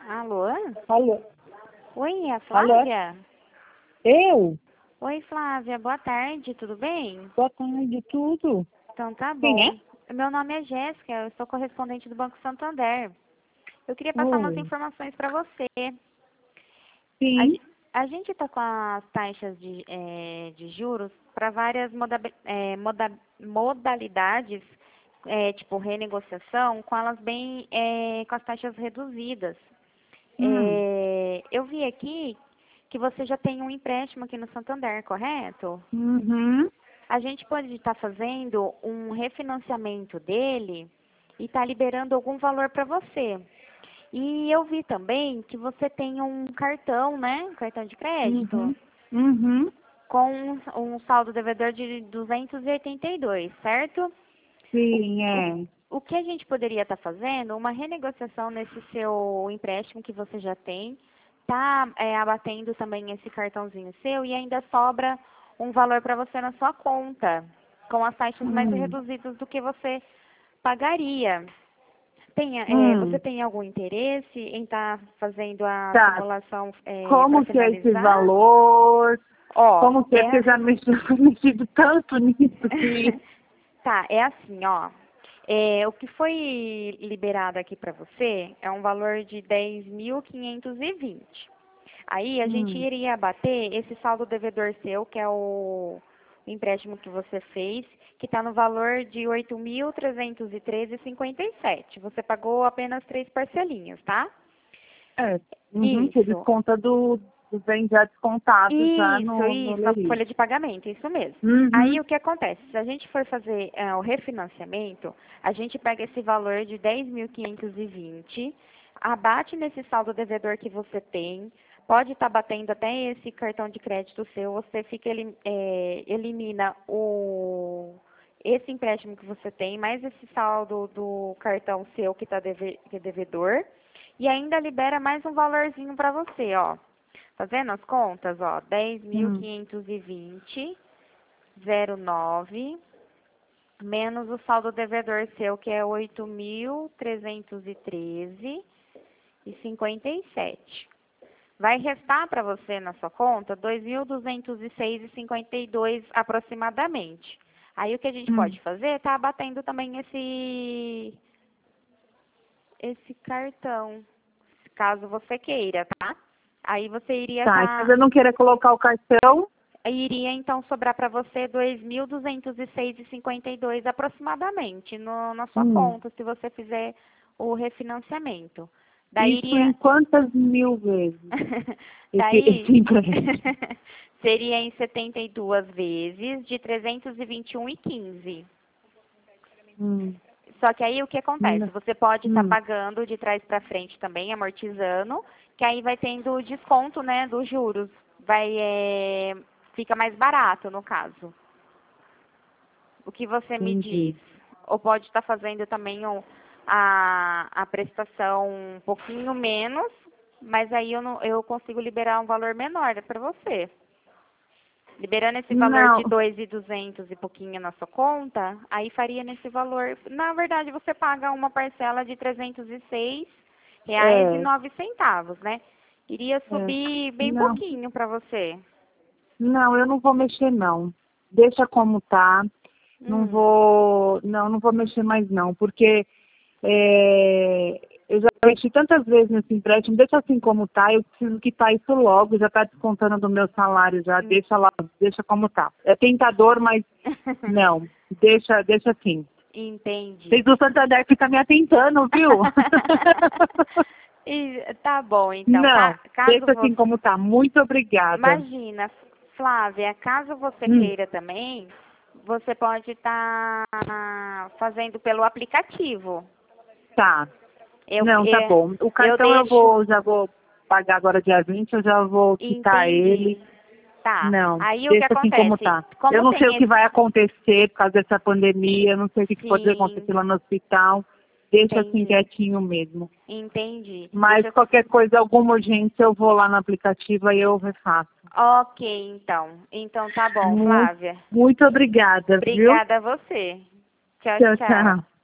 Alô? Alô? Oi, é a Alô? Flávia? Eu? Oi, Flávia, boa tarde, tudo bem? Boa tarde, tudo. Então tá Quem bom. é? Meu nome é Jéssica, eu sou correspondente do Banco Santander. Eu queria passar umas Oi. informações para você. A, Sim. ge- a gente está com as taxas de juros para várias modalidades, tipo renegociação, com elas bem, com as taxas reduzidas. Hum. Eu vi aqui que você já tem um empréstimo aqui no Santander, correto? Uhum. A gente pode estar fazendo um refinanciamento dele e estar liberando algum valor para você. E eu vi também que você tem um cartão, né? Um cartão de crédito, Uhum. Uhum. com um saldo devedor de 282, certo? O, Sim, o, é. o que a gente poderia estar fazendo? Uma renegociação nesse seu empréstimo que você já tem, tá abatendo também esse cartãozinho seu e ainda sobra um valor para você na sua conta, com as taxas mais Hum. reduzidas do que você pagaria. Você Hum. tem algum interesse em estar fazendo a Tá. simulação para Como que é esse finalizar? valor? Ó, Como que é? Porque eu já mexi, mexido tanto nisso que... tá, é assim, ó. O que foi liberado aqui para você é um valor de 10.520. Aí a gente Hum. iria abater esse saldo devedor seu, que é o empréstimo que você fez, que está no valor de 8.313,57. Você pagou apenas 3 parcelinhas, tá? É. Uhum. Que Isso. desconta do bem já descontado já no Isso, a Leri. folha de pagamento, isso mesmo. Aí Uhum. o que acontece? Se a gente for fazer o refinanciamento, a gente pega esse valor de 10.520, abate nesse saldo devedor que você tem, pode estar batendo até esse cartão de crédito seu, você fica, elimina esse empréstimo que você tem, mais esse saldo do cartão seu que está que é devedor, e ainda libera mais um valorzinho para você, ó. Tá vendo as contas, ó? Hum. 10.520,09 menos o saldo devedor seu, que é 8.313,57. Vai restar para você na sua conta 2.206,52 aproximadamente. Aí o que a gente Hum. pode fazer tá abatendo também esse cartão, caso você queira, tá? Aí você iria Tá, e se estar eu não querer colocar o cartão, iria então sobrar para você 2.206,52 aproximadamente na sua hum, conta, se você fizer o refinanciamento. Daí isso iria em quantas mil vezes esse daí empréstimo? seria em 72 vezes de 321,15. Hum, Só que aí o que acontece? n- Você pode estar hum, pagando de trás para frente também, amortizando, que aí vai tendo o desconto, né, dos juros. Fica mais barato no caso. O que você me entendi. diz? Ou pode estar fazendo também a prestação um pouquinho menos, mas aí eu consigo liberar um valor menor para você. Liberando esse valor de Não, 2.200 e pouquinho na sua conta, aí faria nesse valor. Na verdade, você paga uma parcela de R$ 306 e é, 9 centavos, né? Iria é, subir bem não, pouquinho para você. não, eu não vou mexer não. Deixa como tá. Hum, Não vou mexer mais não, porque eu já mexi tantas vezes nesse empréstimo, deixa assim como tá, eu preciso quitar isso logo, já está descontando do meu salário já, en- deixa lá, deixa como tá. É tentador, mas não, deixa assim. entendi. Vocês do Santander ficam me atentando, viu? Tá bom, então. Não, Caso deixa assim você. como tá. Muito obrigada. Imagina, Flávia, caso você Hum, queira também, você pode estar fazendo pelo aplicativo. tá. Eu, Não, tá eu, bom. O eu cartão deixo. já vou pagar agora dia 20, eu já vou quitar ele. Entendi. Tá. Não, Aí o que deixa assim como acontece? tá. Eu Como não sei o tem que esse. vai acontecer por causa dessa pandemia, eu não sei o que pode Sim, acontecer lá no hospital. Deixa assim entendi. quietinho mesmo. Entendi. Mas Deixa eu. qualquer coisa, alguma urgência, eu vou lá no aplicativo e eu refaço. Ok, então. Então tá bom, Muito, Flávia. muito obrigada, viu? Obrigada a você. Tchau, Tchau, tchau. tchau.